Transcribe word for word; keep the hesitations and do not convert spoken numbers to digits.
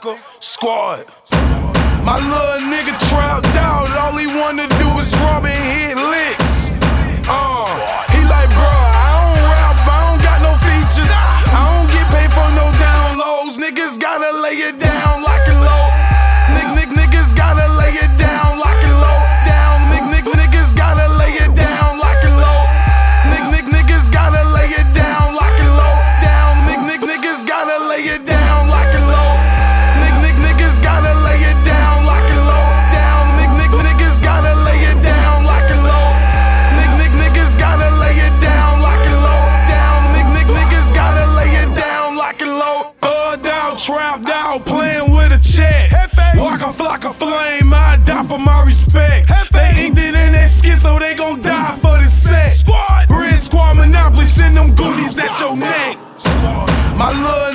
fucker. Squad. My little nigga trapped out, all he wanna do is rob and hit licks. Uh, he like, bro, I don't rap, I don't got no features. I don't get paid for no downloads. Niggas gotta lay it down, lock and low. Nick, nick, niggas gotta lay it down, lock and low. Down, nick, nick, niggas gotta lay it down, lock and low. Nick, nick, niggas gotta lay it down, lock and low. Down, nick, nick, niggas gotta lay it down, lock and low. Nick, nick, niggas gotta lay it down, lock and low. Down, nick, nick, niggas gotta lay it down, lock and low. Nick, nick, niggas gotta lay it down, lock and low. Down, nick, nick, niggas gotta lay it down, lock and low. Thugged out, trapped out, playing with a check. Walk a flock of flame, I die for my respect. They inked it in that skin, so they gon' die for the set. Bread squad monopoly, send them goodies at your neck. My little